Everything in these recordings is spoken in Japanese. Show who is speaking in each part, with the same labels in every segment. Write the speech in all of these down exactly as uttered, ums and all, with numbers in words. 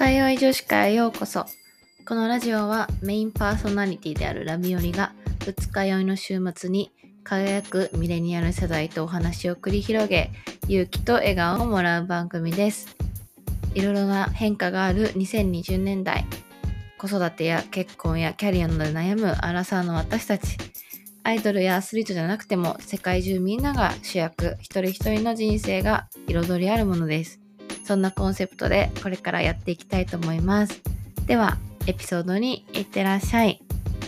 Speaker 1: 海外女子会へようこそ。このラジオはメインパーソナリティであるラビオリが二日酔いの週末に輝くミレニアル世代とお話を繰り広げ、勇気と笑顔をもらう番組です。いろいろな変化があるにせんにじゅうねんだい、子育てや結婚やキャリアなどで悩むアラサーの私たち、アイドルやアスリートじゃなくても世界中みんなが主役、一人一人の人生が彩りあるものです。そんなコンセプトでこれからやっていきたいと思います。ではエピソードにいってらっしゃい。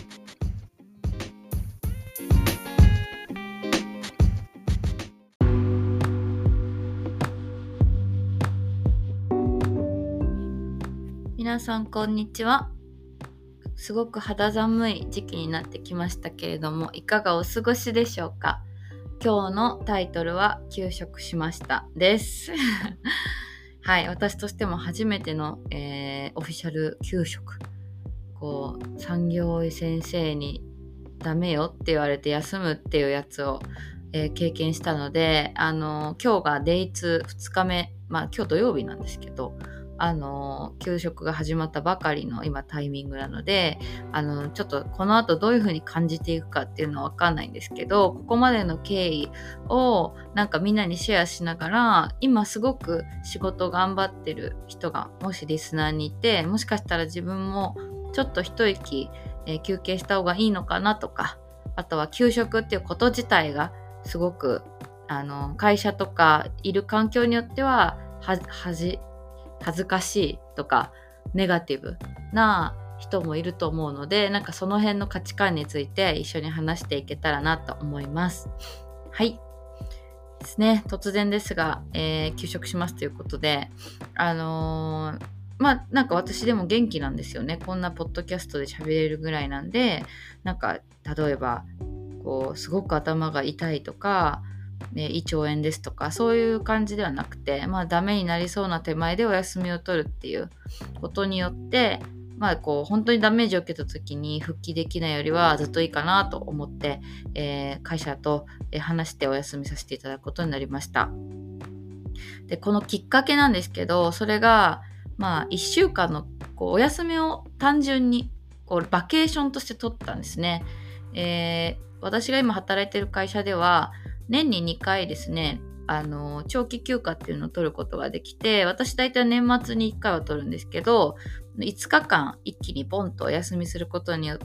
Speaker 1: 皆さんこんにちは。すごく肌寒い時期になってきましたけれども、いかがお過ごしでしょうか。今日のタイトルは休職しましたですはい、私としても初めての、えー、オフィシャル休職。こう産業医先生にダメよって言われて休むっていうやつを、えー、経験したので、あのー、今日がデイツふつかめ、まあ今日土曜日なんですけど、あの休職が始まったばかりの今タイミングなので、あのちょっとこの後どういう風に感じていくかっていうのは分かんないんですけど、ここまでの経緯をなんかみんなにシェアしながら、今すごく仕事頑張ってる人がもしリスナーにいて、もしかしたら自分もちょっと一息、えー、休憩した方がいいのかなとか、あとは休職っていうこと自体がすごくあの会社とかいる環境によってはははじ恥ずかしいとかネガティブな人もいると思うので、なんかその辺の価値観について一緒に話していけたらなと思います。はいですね。突然ですが、えー、休職しますということで、あのー、まあなんか私でも元気なんですよね。こんなポッドキャストで喋れるぐらいなんで、なんか例えばこうすごく頭が痛いとか、ね、胃腸炎ですとかそういう感じではなくて、まあダメになりそうな手前でお休みを取るっていうことによって、まあこう本当にダメージを受けた時に復帰できないよりはずっといいかなと思って、えー、会社と話してお休みさせていただくことになりました。で、このきっかけなんですけど、それがまあいっしゅうかんのこうお休みを単純にこうバケーションとして取ったんですね。えー、私が今働いている会社では年ににかいですね、あの長期休暇っていうのを取ることができて、私大体年末にいっかいは取るんですけど、いつかかん一気にポンとお休みすることによって、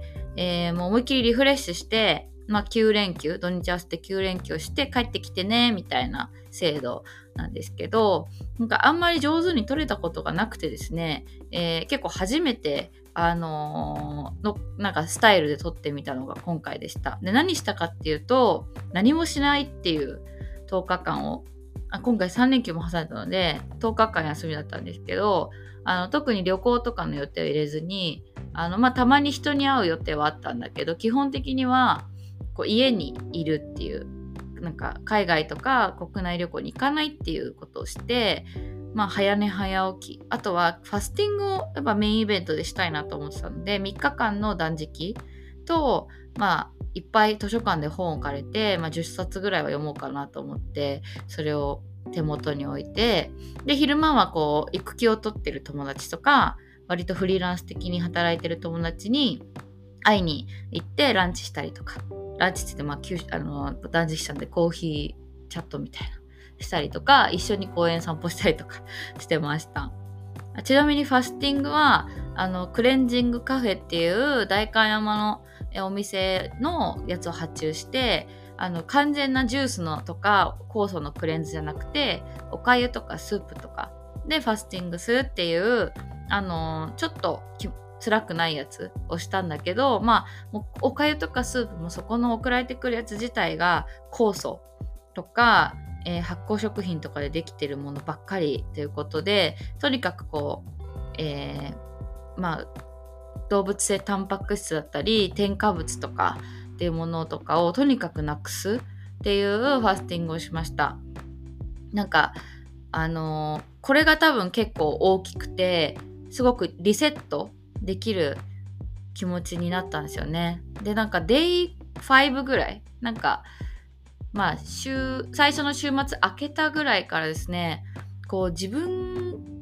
Speaker 1: えー、もう思いっきりリフレッシュして、まあ、きゅうれんきゅう、土日合わせてきゅうれんきゅうして帰ってきてねみたいな制度なんですけど、なんかあんまり上手に取れたことがなくてですね、えー、結構初めてあのー、のなんかスタイルで撮ってみたのが今回でした。で、何したかっていうと、何もしないっていうとおかかんを、あ今回さんれんきゅうも挟んだのでとおかかん休みだったんですけど、あの特に旅行とかの予定を入れずに、あの、まあ、たまに人に会う予定はあったんだけど、基本的にはこう家にいるっていう、なんか海外とか国内旅行に行かないっていうことをして、まあ、早寝早起き、あとはファスティングをやっぱメインイベントでしたいなと思ってたので、みっかかんの断食と、まあいっぱい図書館で本を借りて、まあ、じゅっさつぐらいは読もうかなと思って、それを手元に置いて、で昼間はこう育休を取ってる友達とか、割とフリーランス的に働いてる友達に会いに行ってランチしたりとか、ランチって言って、まあ、あの断食したんでコーヒーチャットみたいなしたりとか、一緒に公園散歩したりとかしてました。ちなみにファスティングはあのクレンジングカフェっていう代官山のお店のやつを発注して、あの完全なジュースのとか酵素のクレンズじゃなくて、おかゆとかスープとかでファスティングするっていう、あのちょっと辛くないやつをしたんだけど、まあもうおかゆとかスープもそこの送られてくるやつ自体が酵素とか、えー、発酵食品とかでできてるものばっかりということで、とにかくこう、えー、まあ動物性タンパク質だったり添加物とかっていうものとかをとにかくなくすっていうファスティングをしました。なんかあのー、これが多分結構大きくて、すごくリセットできる気持ちになったんですよね。で、なんかデイごぐらい、なんかまあ週最初の週末明けたぐらいからですね、こう自分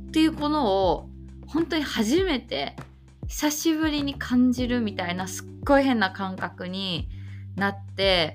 Speaker 1: っていうものを本当に初めて久しぶりに感じるみたいな、すっごい変な感覚になって、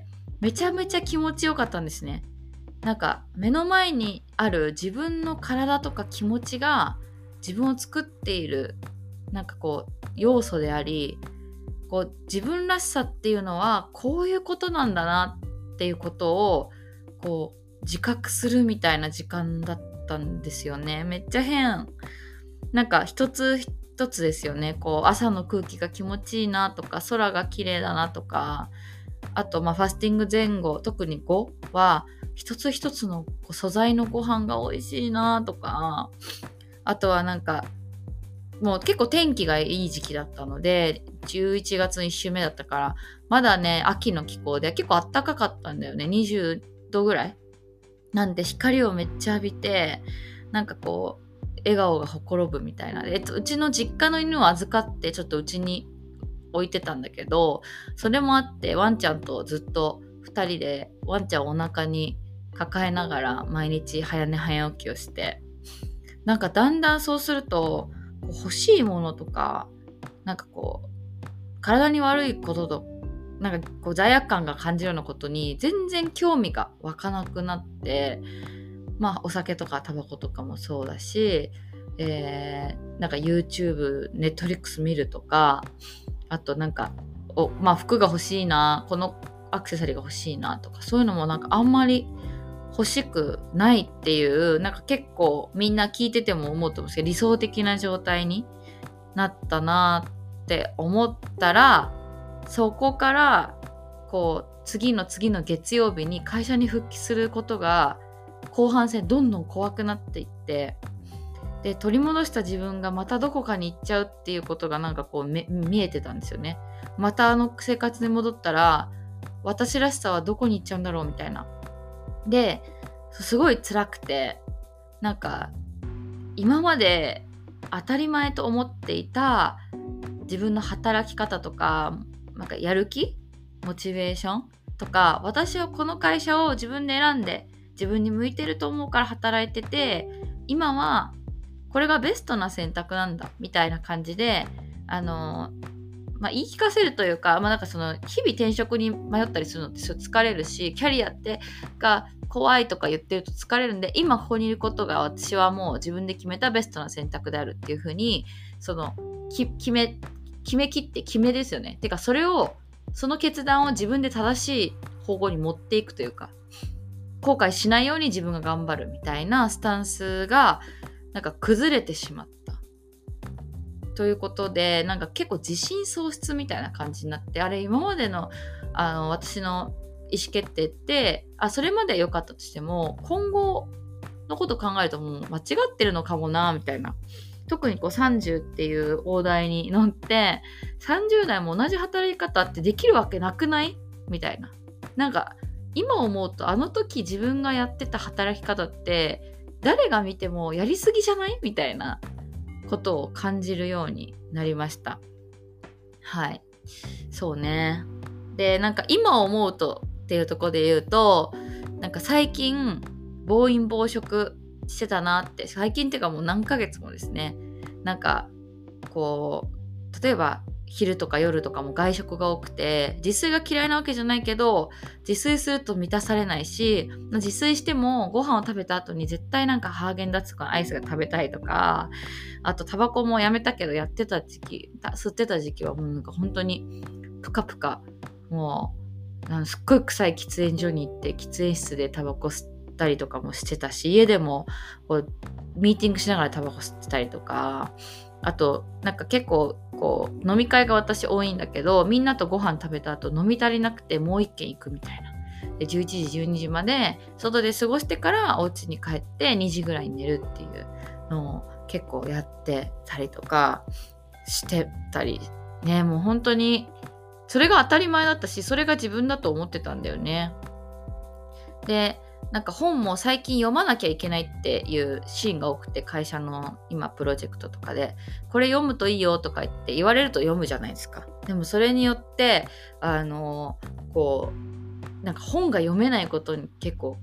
Speaker 1: めちゃめちゃ気持ちよかったんですね。なんか目の前にある自分の体とか気持ちが自分を作っているなんかこう要素であり、こう自分らしさっていうのはこういうことなんだなっていうことをこう自覚するみたいな時間だったんですよね。めっちゃ変。なんか一つ一つですよね。こう朝の空気が気持ちいいなとか、空が綺麗だなとか、あとまあファスティング前後、特にごは一つ一つのこう素材のご飯が美味しいなとか、あとはなんかもう結構天気がいい時期だったので、じゅういちがつのいっ週目だったから、まだね、秋の気候で結構暖かかったんだよね。にじゅうどぐらいなんで光をめっちゃ浴びて、なんかこう、笑顔がほころぶみたいな。えっと、うちの実家の犬を預かって、ちょっとうちに置いてたんだけど、それもあって、ワンちゃんとずっとふたりで、ワンちゃんをお腹に抱えながら、毎日早寝早起きをして、なんかだんだんそうすると、欲しいものとか、なんかこう体に悪いこととなんかこう罪悪感が感じるようなことに全然興味が湧かなくなって、まあお酒とかタバコとかもそうだし、えー、なんか YouTube、Netflix 見るとか、あとなんかお、まあ、服が欲しいな、このアクセサリーが欲しいなとか、そういうのもなんかあんまり欲しくないっていう、なんか結構みんな聞いてても思うと思うんですけど、理想的な状態になったなって思ったら、そこからこう次の次の月曜日に会社に復帰することが後半戦どんどん怖くなっていって、で取り戻した自分がまたどこかに行っちゃうっていうことがなんかこうめ見えてたんですよね。またあの生活に戻ったら私らしさはどこに行っちゃうんだろうみたいな。ですごい辛くて、なんか今まで当たり前と思っていた自分の働き方とか、なんかやる気、モチベーションとか、私はこの会社を自分で選んで自分に向いてると思うから働いてて、今はこれがベストな選択なんだみたいな感じで、あのまあ、言い聞かせるというか、まあ、なんかその日々転職に迷ったりするのって疲れるし、キャリアってが怖いとか言ってると疲れるんで、今ここにいることが私はもう自分で決めたベストな選択であるっていう風に、そのき決め決め切って決めですよね。てかそれをその決断を自分で正しい方向に持っていくというか、後悔しないように自分が頑張るみたいなスタンスがなんか崩れてしまったということで、なんか結構自信喪失みたいな感じになって、あれ今までのあの私の意思決定って、あそれまでは良かったとしても今後のこと考えるともう間違ってるのかもなみたいな。特にこうさんじゅうっていう大台に乗って、さんじゅう代も同じ働き方ってできるわけなくないみたいな。なんか今思うと、あの時自分がやってた働き方って誰が見てもやりすぎじゃないみたいなことを感じるようになりました。はい、そうね。で、なんか今思うとっていうところで言うと、なんか最近暴飲暴食してたなって、最近っていうかもう何ヶ月もですね。なんかこう例えば昼とか夜とかも外食が多くて、自炊が嫌いなわけじゃないけど、自炊すると満たされないし、自炊してもご飯を食べた後に絶対なんかハーゲンダッツとかアイスが食べたいとか、あとタバコもやめたけどやってた時期、吸ってた時期はもうなんか本当にプカプカ、もうすっごい臭い喫煙所に行って喫煙室でタバコ吸ったりとかもしてたし、家でもこうミーティングしながらタバコ吸ってたりとか、あとなんか結構こう飲み会が私多いんだけど、みんなとご飯食べた後飲み足りなくてもう一軒行くみたいな。でじゅういちじじゅうにじまで外で過ごしてからお家に帰ってにじぐらいに寝るっていうのを結構やってたりとかしてたりね。もう本当にそれが当たり前だったし、それが自分だと思ってたんだよね。でなんか本も最近読まなきゃいけないっていうシーンが多くて、会社の今プロジェクトとかでこれ読むといいよとか言って言われると読むじゃないですか。でもそれによってあのこうなんか本が読めないことに結構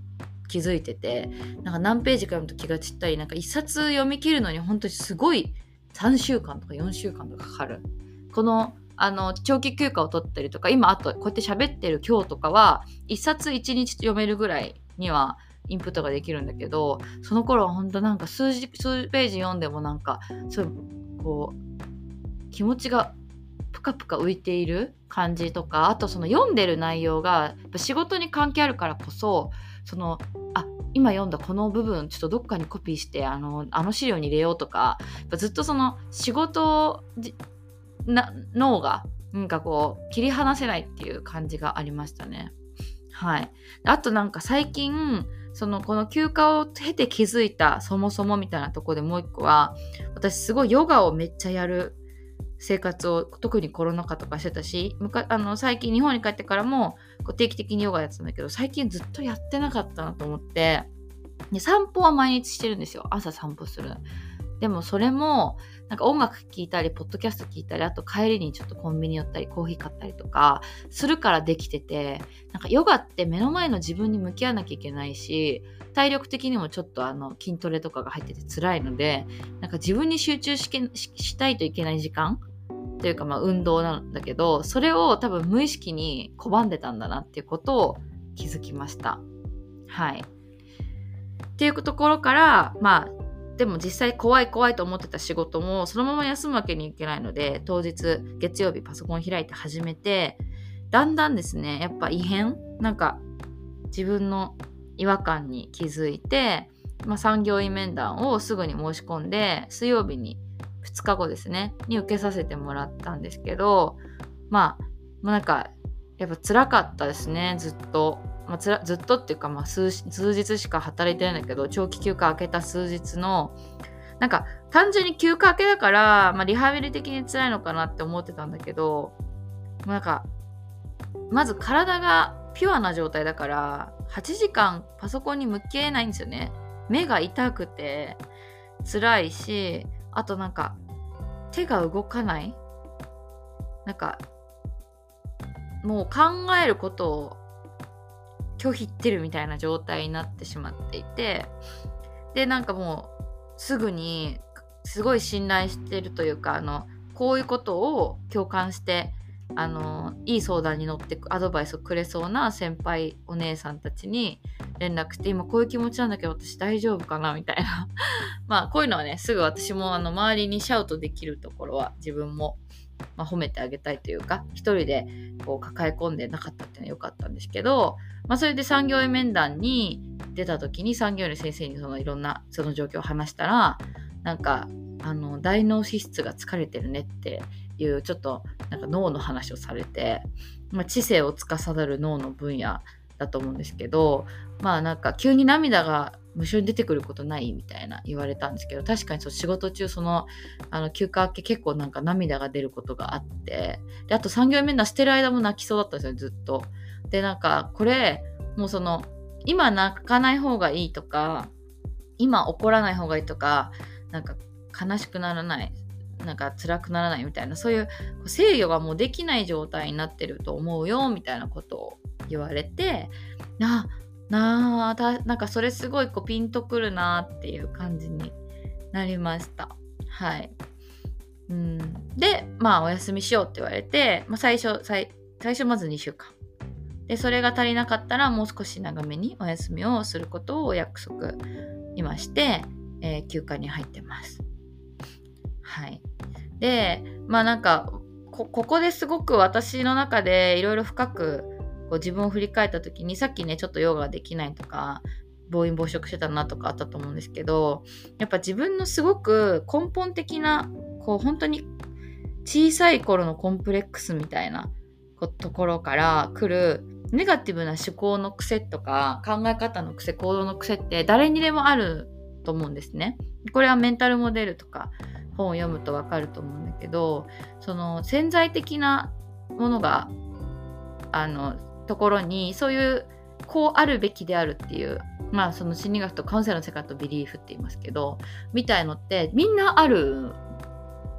Speaker 1: 気づいてて、なんか何ページか読むと気が散ったり、なんか一冊読み切るのに本当にすごいさんしゅうかんとかよんしゅうかんとかかかる。このあの長期休暇を取ったりとか、今あとこうやって喋ってる今日とかは一冊一日読めるぐらいにはインプットができるんだけど、その頃は本当なんか数字数ページ読んでもなんかそうこう気持ちがプカプカ浮いている感じとか、あとその読んでる内容がやっぱ仕事に関係あるからこそ、そのあ今読んだこの部分ちょっとどっかにコピーしてあのあの資料に入れようとか、やっぱずっとその仕事な脳がなんかこう切り離せないっていう感じがありましたね。はい。あとなんか最近そのこの休暇を経て気づいたそもそもみたいなところでもう一個は、私すごいヨガをめっちゃやる生活を特にコロナ禍とかしてたし、むかあの最近日本に帰ってからもこう定期的にヨガやってたんだけど、最近ずっとやってなかったなと思って、で散歩は毎日してるんですよ。朝散歩する。でもそれもなんか音楽聴いたりポッドキャスト聴いたり、あと帰りにちょっとコンビニ寄ったりコーヒー買ったりとかするからできてて、なんかヨガって目の前の自分に向き合わなきゃいけないし、体力的にもちょっとあの筋トレとかが入ってて辛いので、なんか自分に集中しけ し, したいといけない時間というか、まあ運動なんだけど、それを多分無意識に拒んでたんだなっていうことを気づきました。はい。っていうところから、まあでも実際怖い怖いと思ってた仕事もそのまま休むわけにいけないので、当日月曜日パソコン開いて始めて、だんだんですねやっぱ異変、なんか自分の違和感に気づいて、まあ、産業医面談をすぐに申し込んで、水曜日にふつかごですねに受けさせてもらったんですけど、まあ、まあ、なんかやっぱ辛かったですね。ずっと、まあ、つらずっとっていうか、まあ、数, 数日しか働いてないんだけど、長期休暇明けた数日のなんか単純に休暇明けだから、まあ、リハビリ的に辛いのかなって思ってたんだけど、なんかまず体がピュアな状態だからはちじかんパソコンに向けないんですよね。目が痛くて辛いし、あとなんか手が動かない、なんかもう考えることを拒否ってるみたいな状態になってしまっていて、でなんかもうすぐにすごい信頼してるというか、あのこういうことを共感してあのいい相談に乗ってアドバイスをくれそうな先輩お姉さんたちに連絡して、今こういう気持ちなんだけど私大丈夫かなみたいなまあこういうのはね、すぐ私もあの周りにシャウトできるところは自分も、まあ、褒めてあげたいというか、一人でこう抱え込んでなかったっていうのは良かったんですけど、まあ、それで産業医面談に出た時に産業医の先生にそのいろんなその状況を話したら、なんかあの大脳皮質が疲れてるねっていうちょっとなんか脳の話をされて、まあ、知性を司る脳の分野だと思うんですけど、まあなんか急に涙が無性に出てくることないみたいな言われたんですけど、確かにそう仕事中そのあの休暇明け結構なんか涙が出ることがあって、であと産業医面談してる間も泣きそうだったんですよずっと。でなんかこれもうその今泣かない方がいいとか、今怒らない方がいいとか、なんか悲しくならない、なんか辛くならないみたいな、そういう制御がもうできない状態になってると思うよみたいなことを言われて、ななあたなんかそれすごいこうピンとくるなっていう感じになりました。はい。うん、でまあお休みしようって言われて、まあ、最初最最初まずにしゅうかんで、それが足りなかったらもう少し長めにお休みをすることをお約束今して、えー、休暇に入ってます。はい。でまあなんか こ, ここですごく私の中でいろいろ深くこう自分を振り返った時に、さっきねちょっとヨガができないとか暴飲暴食してたなとかあったと思うんですけど、やっぱ自分のすごく根本的なこう本当に小さい頃のコンプレックスみたいなところから来るネガティブな思考の癖とか考え方の癖、行動の癖って誰にでもあると思うんですね。これはメンタルモデルとか本を読むとわかると思うんだけど、その潜在的なものがあのところにそういうこうあるべきであるっていう、まあその心理学とカウンセラーの世界とビリーフって言いますけどみたいのってみんなある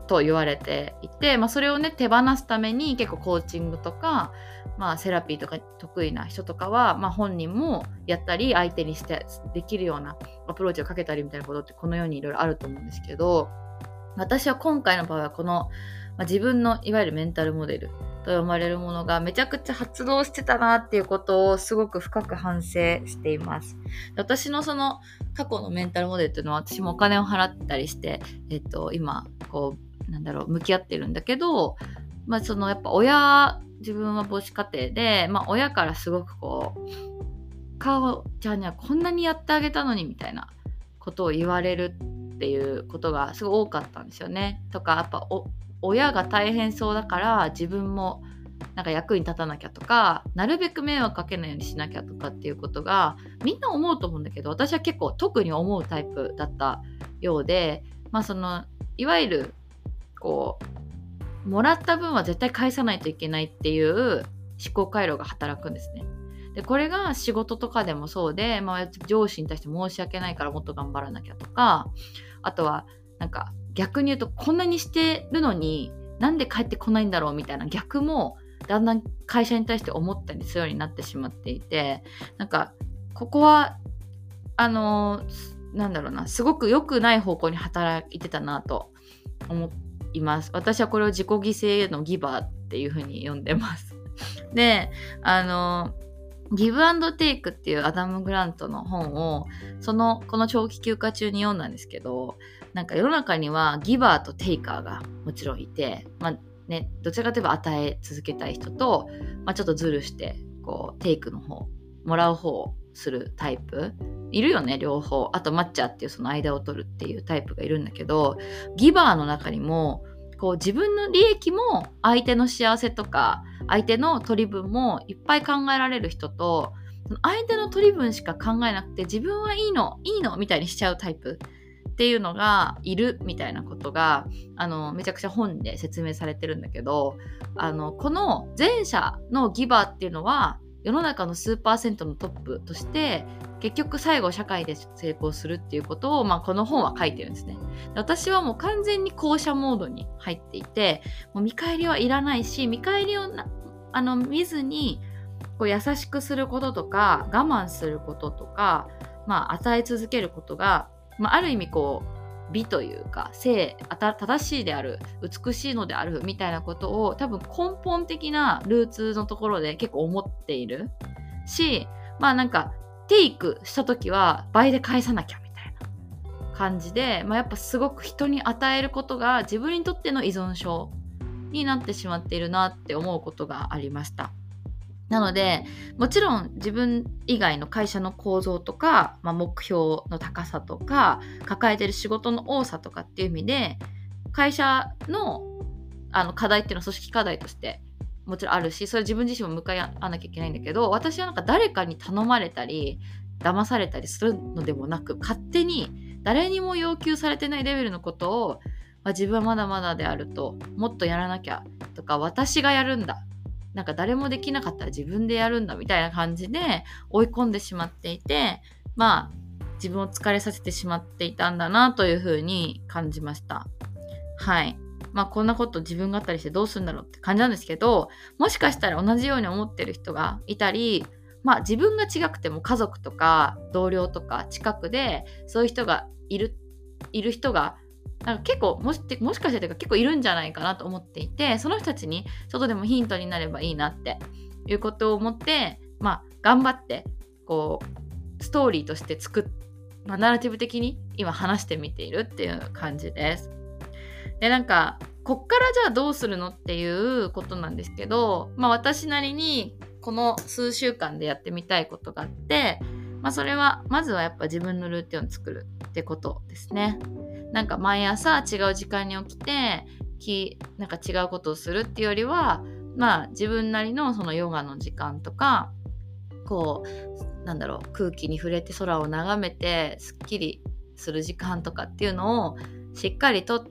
Speaker 1: と言われていて、まあ、それをね手放すために結構コーチングとか、まあ、セラピーとか得意な人とかは、まあ、本人もやったり相手にしてできるようなアプローチをかけたりみたいなことってこの世にいろいろあると思うんですけど、私は今回の場合はこの、まあ、自分のいわゆるメンタルモデルと呼ばれるものがめちゃくちゃ発動してたなっていうことをすごく深く反省しています。私のその過去のメンタルモデルっていうのは私もお金を払ったりして、えっと、今こうなんだろう向き合ってるんだけど、まあそのやっぱ親自分は母子家庭で、まあ、親からすごくこう顔ちゃんにはこんなにやってあげたのにみたいなことを言われるっていうことがすごい多かったんですよね。とかやっぱお親が大変そうだから自分もなんか役に立たなきゃとか、なるべく迷惑かけないようにしなきゃとかっていうことがみんな思うと思うんだけど、私は結構特に思うタイプだったようで、まあそのいわゆるこうもらった分は絶対返さないといけないっていう思考回路が働くんですね。でこれが仕事とかでもそうで、まあ、上司に対して申し訳ないからもっと頑張らなきゃとか、あとはなんか逆に言うとこんなにしてるのになんで帰ってこないんだろうみたいな逆もだんだん会社に対して思ったりするようになってしまっていて、なんかここはあのー、なんだろうな、すごく良くない方向に働いてたなと思います。私はこれを自己犠牲のギバーっていう風に呼んでます。で、あのギブアンドテイクっていうアダム・グラントの本をそのこの長期休暇中に読んだんですけど、なんか世の中にはギバーとテイカーがもちろんいて、まあね、どちらかといえば与え続けたい人と、まあ、ちょっとズルしてこうテイクの方もらう方をするタイプいるよね、両方。あとマッチャーっていうその間を取るっていうタイプがいるんだけど、ギバーの中にもこう自分の利益も相手の幸せとか相手の取り分もいっぱい考えられる人と、相手の取り分しか考えなくて自分はいいのいいのみたいにしちゃうタイプっていうのがいるみたいなことがあのめちゃくちゃ本で説明されてるんだけど、あのこの前者のギバーっていうのは世の中の数パーセントのトップとして結局最後社会で成功するっていうことを、まあ、この本は書いてるんですね。私はもう完全に後者モードに入っていて、もう見返りはいらないし、見返りをなあの見ずにこう優しくすることとか我慢することとか、まあ、与え続けることが、まあ、ある意味こう美というか正正しいである、美しいのであるみたいなことを多分根本的なルーツのところで結構思っているし、まあなんかテイクした時は倍で返さなきゃみたいな感じで、まあ、やっぱすごく人に与えることが自分にとっての依存症になってしまっているなって思うことがありました。なのでもちろん自分以外の会社の構造とか、まあ、目標の高さとか抱えてる仕事の多さとかっていう意味で会社 の, あの課題っていうのは組織課題としてもちろんあるし、それ自分自身も向かい合わなきゃいけないんだけど、私はなんか誰かに頼まれたり騙されたりするのでもなく、勝手に誰にも要求されてないレベルのことを、まあ、自分はまだまだであると、もっとやらなきゃとか、私がやるんだ、なんか誰もできなかったら自分でやるんだみたいな感じで追い込んでしまっていて、まあ自分を疲れさせてしまっていたんだなというふうに感じました。はい。まあこんなこと自分があったりしてどうするんだろうって感じなんですけど、もしかしたら同じように思ってる人がいたり、まあ自分が違くても家族とか同僚とか近くでそういう人がいるいる人がなんか結構もしもしかして結構いるんじゃないかなと思っていて、その人たちにちょっとでもヒントになればいいなっていうことを思って、まあ頑張ってこうストーリーとして作っ、まあ、ナラティブ的に今話してみているっていう感じです。でなんかこっからじゃあどうするのっていうことなんですけど、まあ私なりにこの数週間でやってみたいことがあって、まあそれはまずはやっぱ自分のルーティンを作るってことですね。なんか毎朝違う時間に起きてきなんか違うことをするっていうよりは、まあ自分なりのそのヨガの時間とか、こうなんだろう、空気に触れて空を眺めてすっきりする時間とかっていうのをしっかりとって、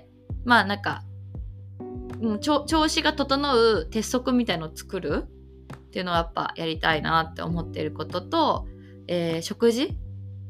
Speaker 1: まあなんか調子が整う鉄則みたいのを作るっていうのはやっぱやりたいなって思っていることと、えー、食事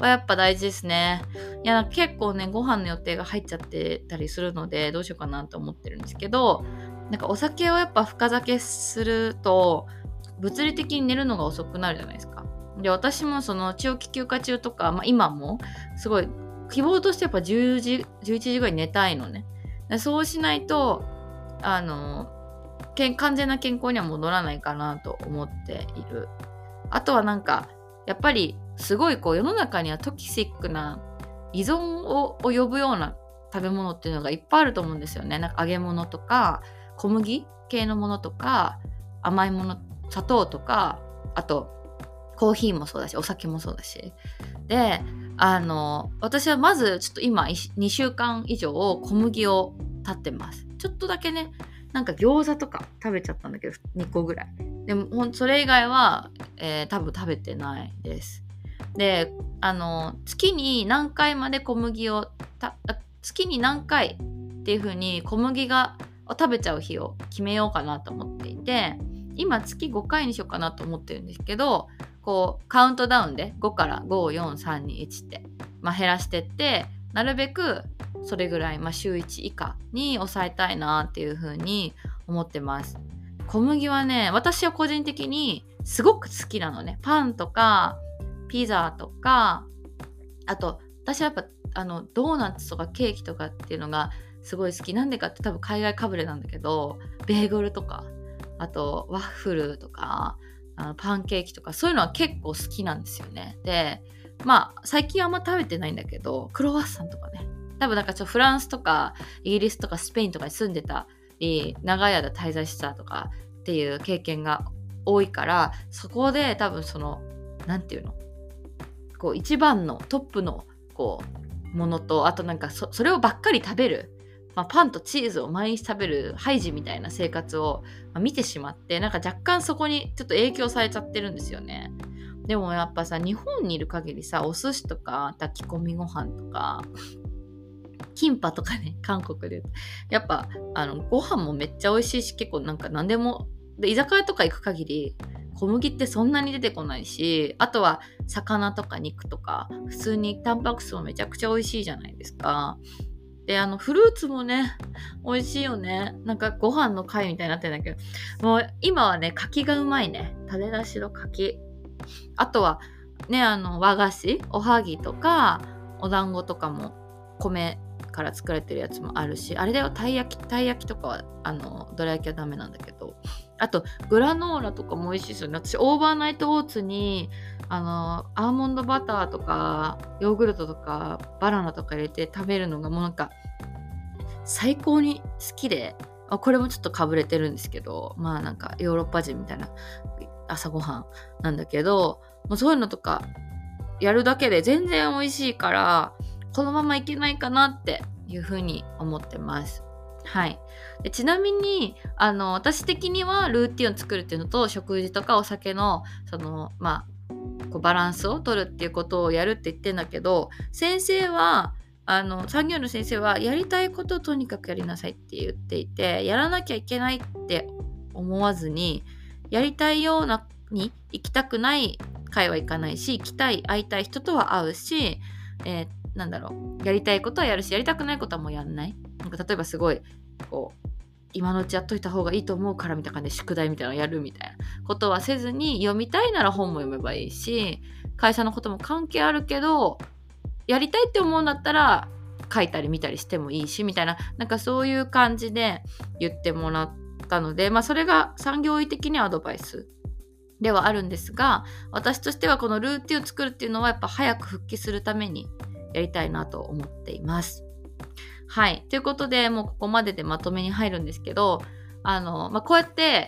Speaker 1: はやっぱ大事ですね。いや結構ねご飯の予定が入っちゃってたりするのでどうしようかなと思ってるんですけど、なんかお酒をやっぱ深酒すると物理的に寝るのが遅くなるじゃないですか。で私もその長期休暇中とか、まあ、今もすごい希望としてやっぱじゅうじじゅういちじぐらいに寝たいのね。そうしないとあの完全な健康には戻らないかなと思っている。あとはなんかやっぱりすごいこう世の中にはトキシックな依存を呼ぶような食べ物っていうのがいっぱいあると思うんですよね。なんか揚げ物とか小麦系のものとか甘いもの、砂糖とか、あとコーヒーもそうだしお酒もそうだしで、あの私はまずちょっと今にしゅうかん以上小麦を断ってます。ちょっとだけねなんか餃子とか食べちゃったんだけどにこぐらいでもそれ以外は、えー、多分食べてないです。であの月に何回まで小麦をた月に何回っていう風に小麦がを食べちゃう日を決めようかなと思っていて、今月ごかいにしようかなと思ってるんですけど、こうカウントダウンでごからご、よん、さん、に、いちって、まあ、減らしてってなるべくそれぐらい、まあ、週いち以下に抑えたいなっていう風に思ってます。小麦はね私は個人的にすごく好きなのね。パンとかピザとか、あと私はやっぱあのドーナツとかケーキとかっていうのがすごい好き。なんでかって多分海外かぶれなんだけど、ベーグルとかあとワッフルとかあのパンケーキとかそういうのは結構好きなんですよね。でまあ最近あんま食べてないんだけどクロワッサンとかね、多分なんかちょっとフランスとかイギリスとかスペインとかに住んでたり長い間滞在してたとかっていう経験が多いから、そこで多分そのなんていうのこう一番のトップのこうものと、あとなんか そ, それをばっかり食べる、まあ、パンとチーズを毎日食べるハイジみたいな生活を、まあ、見てしまって、なんか若干そこにちょっと影響されちゃってるんですよね。でもやっぱさ日本にいる限りさお寿司とか炊き込みご飯とかキンパとかね韓国でやっぱあのご飯もめっちゃ美味しいし、結構なんか何でもで居酒屋とか行く限り小麦ってそんなに出てこないし、あとは魚とか肉とか普通にタンパク質もめちゃくちゃ美味しいじゃないですか。であのフルーツもね美味しいよね。なんかご飯の貝みたいになってるんだけど、もう今はね柿がうまいね。種出しの柿、あとはねあの和菓子おはぎとかお団子とかも米から作られてるやつもあるし、あれだよたい焼きたい焼きとかはあのどら焼きはダメなんだけど、あとグラノーラとかも美味しいですよね。私オーバーナイトオーツにあのアーモンドバターとかヨーグルトとかバナナとか入れて食べるのがもうなんか最高に好きで、あこれもちょっとかぶれてるんですけど、まあなんかヨーロッパ人みたいな朝ごはんなんだけど、もうそういうのとかやるだけで全然美味しいから、このままいけないかなっていうふうに思ってます。はい。でちなみにあの私的にはルーティンを作るっていうのと食事とかお酒のそのまあこうバランスを取るっていうことをやるって言ってんだけど、先生はあの産業の先生はやりたいことをとにかくやりなさいって言っていて、やらなきゃいけないって思わずにやりたいようなに行きたくない会は行かないし、行きたい会いたい人とは会うし、えーなんだろうやりたいことはやるし、やりたくないことはもうやんない。なんか例えばすごいこう今のうちやっといた方がいいと思うからみたいな感じで宿題みたいなのやるみたいなことはせずに、読みたいなら本も読めばいいし、会社のことも関係あるけどやりたいって思うんだったら書いたり見たりしてもいいしみたいな、なんかそういう感じで言ってもらったので、まあそれが産業医的にはアドバイスではあるんですが、私としてはこのルーティンを作るっていうのはやっぱ早く復帰するためにやりたいなと思っています。はい。ということで、もうここまででまとめに入るんですけど、あの、まあ、こうやって、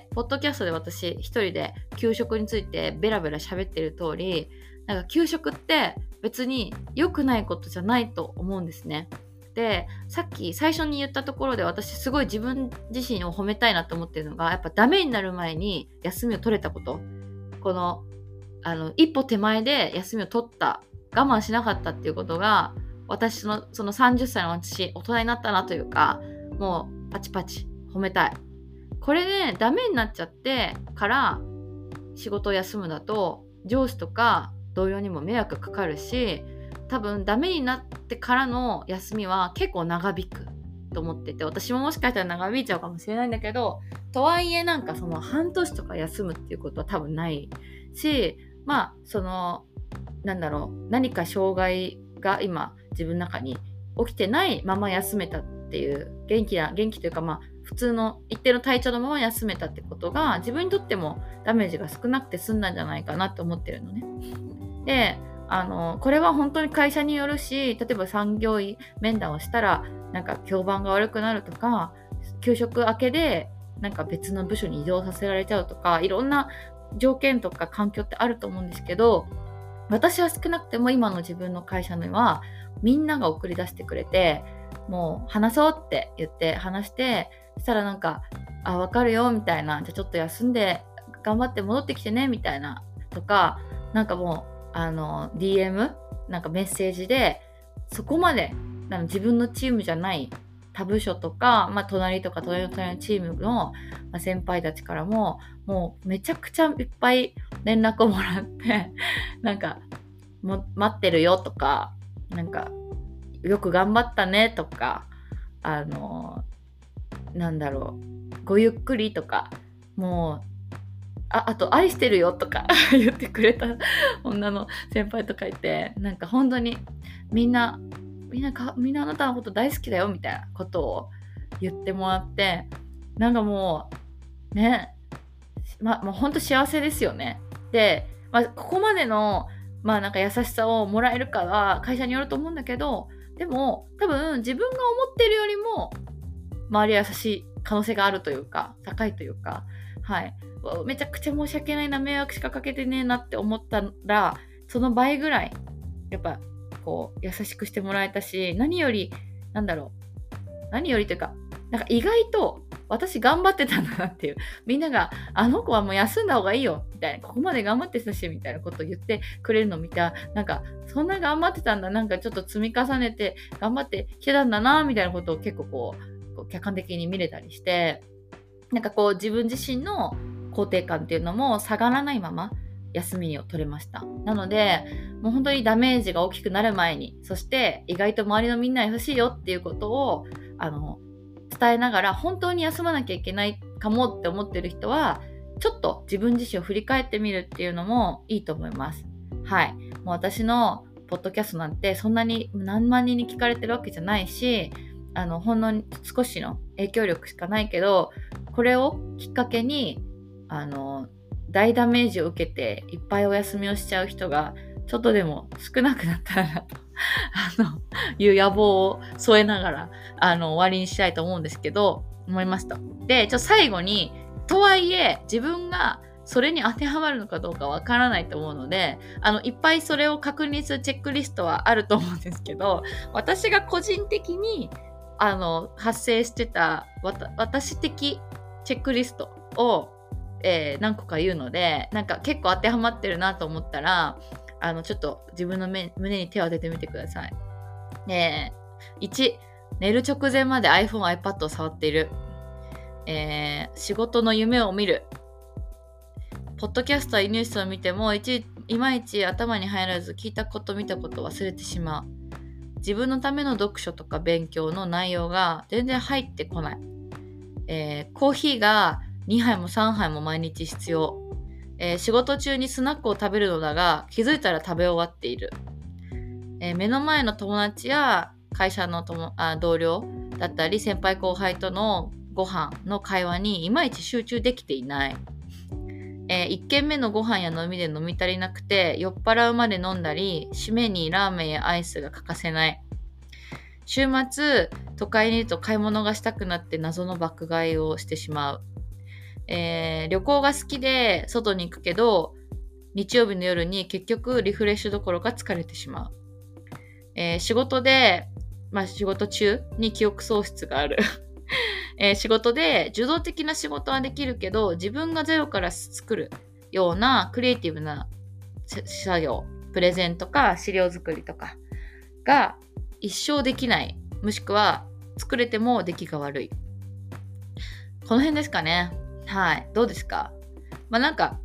Speaker 1: ポッドキャストで私一人で給食についてベラベラ喋ってる通り、なんか給食って別に良くないことじゃないと思うんですね。で、さっき最初に言ったところで私すごい自分自身を褒めたいなと思ってるのが、やっぱダメになる前に休みを取れたこと。この、あの、一歩手前で休みを取った。我慢しなかったっていうことが、私のそのさんじゅっさいの私大人になったなというか、もうパチパチ褒めたい。これで、ね、ダメになっちゃってから仕事を休むだと上司とか同僚にも迷惑かかるし、 多分ダメになってからの休みは結構長引くと思ってて、私ももしかしたら長引いちゃうかもしれないんだけど、とはいえなんかその半年とか休むっていうことは多分ないし、まあそのなんだろう、何か障害が今自分の中に起きてないまま休めたっていう、元気な元気というか、まあ普通の一定の体調のまま休めたってことが自分にとってもダメージが少なくて済んだんじゃないかなと思ってるのね。で、あのこれは本当に会社によるし、例えば産業医面談をしたらなんか評判が悪くなるとか、休職明けでなんか別の部署に移動させられちゃうとか、いろんな条件とか環境ってあると思うんですけど、私は少なくても今の自分の会社にはみんなが送り出してくれて、もう話そうって言って話して、そしたらなんかあ分かるよみたいな、じゃあちょっと休んで頑張って戻ってきてねみたいなとか、なんかもうあの ディーエム なんかメッセージでそこまでなんか自分のチームじゃない他部署とか、まあ、隣とか隣の隣のチームの、まあ、先輩たちからももうめちゃくちゃいっぱい連絡をもらってなんかも待ってるよとか、なんかよく頑張ったねとか、あのなんだろう、ごゆっくりとか、もうあ, あと愛してるよとか言ってくれた女の先輩とかいて、なんか本当にみんなみんなかみんなあなたのこと大好きだよみたいなことを言ってもらって、なんかもうね、まもう本当幸せですよね。で、まあ、ここまでのまあなんか優しさをもらえるかは会社によると思うんだけど、でも多分自分が思ってるよりも周りは優しい可能性があるというか、高いというか、はい、めちゃくちゃ申し訳ないな、迷惑しかかけてねえなって思ったら、その倍ぐらいやっぱこう優しくしてもらえたし、何よりなんだろう何よりというか、なんか意外と私頑張ってたんだなっていう、みんながあの子はもう休んだ方がいいよみたいな、ここまで頑張ってたしみたいなことを言ってくれるのを見た、なんかそんな頑張ってたんだ、なんかちょっと積み重ねて頑張ってきてたんだなみたいなことを結構こう、こう客観的に見れたりして、なんかこう自分自身の肯定感っていうのも下がらないまま休みを取れました。なのでもう本当にダメージが大きくなる前に、そして意外と周りのみんな優しいよっていうことをあの伝えながら、本当に休まなきゃいけないかもって思ってる人はちょっと自分自身を振り返ってみるっていうのもいいと思います。はい、もう私のポッドキャストなんてそんなに何万人に聞かれてるわけじゃないし、あのほんの少しの影響力しかないけど、これをきっかけにあの大ダメージを受けていっぱいお休みをしちゃう人がちょっとでも少なくなったらなとあのいう野望を添えながらあの終わりにしたいと思うんですけど、思いました。で、ちょっと最後に、とはいえ自分がそれに当てはまるのかどうかわからないと思うので、あのいっぱいそれを確認するチェックリストはあると思うんですけど、私が個人的にあの発生してたわた私的チェックリストを、えー、何個か言うので、なんか結構当てはまってるなと思ったら、あのちょっと自分の胸に手を当ててみてください。えー、いち、寝る直前まで iPhone、iPad を触っている。えー、仕事の夢を見る。ポッドキャストやニュースを見てもいちいまいち頭に入らず、聞いたこと見たこと忘れてしまう。自分のための読書とか勉強の内容が全然入ってこない。えー、コーヒーがにはいもさんはいも毎日必要。えー、仕事中にスナックを食べるのだが気づいたら食べ終わっている。えー、目の前の友達や会社の友あ同僚だったり先輩後輩とのご飯の会話にいまいち集中できていない。えー、いっけんめのご飯や飲みで飲み足りなくて酔っ払うまで飲んだり、締めにラーメンやアイスが欠かせない。週末都会にいると買い物がしたくなって謎の爆買いをしてしまう。えー、旅行が好きで外に行くけど日曜日の夜に結局リフレッシュどころか疲れてしまう。えー、仕事で、まあ、仕事中に記憶喪失がある、えー、仕事で受動的な仕事はできるけど自分がゼロから作るようなクリエイティブな作業、プレゼンとか資料作りとかが一生できない、もしくは作れても出来が悪い。この辺ですかね。はい、どうですか？まあなんか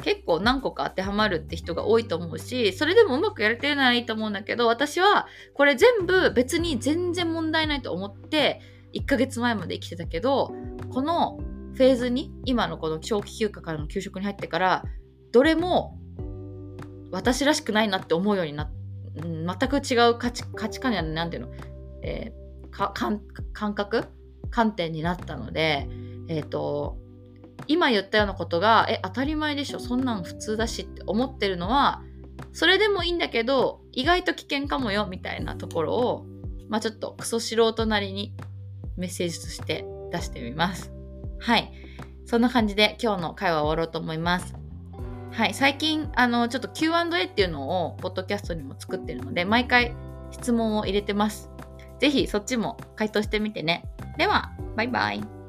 Speaker 1: 結構何個か当てはまるって人が多いと思うし、それでもうまくやれてるならいいと思うんだけど、私はこれ全部別に全然問題ないと思っていっかげつまえまで生きてたけど、このフェーズに、今のこの長期休暇からの休職に入ってから、どれも私らしくないなって思うようになっ、うん、全く違う価値、価値観やなんていうの、えー、か感感覚観点になったので、えっと今言ったようなことがえ当たり前でしょ、そんなん普通だしって思ってるのは、それでもいいんだけど意外と危険かもよみたいなところを、まあちょっとクソ素人なりにメッセージとして出してみます。はい、そんな感じで今日の会話終わろうと思います。はい、最近あのちょっと キューアンドエー っていうのをポッドキャストにも作ってるので、毎回質問を入れてます。ぜひそっちも回答してみてね。ではバイバイ。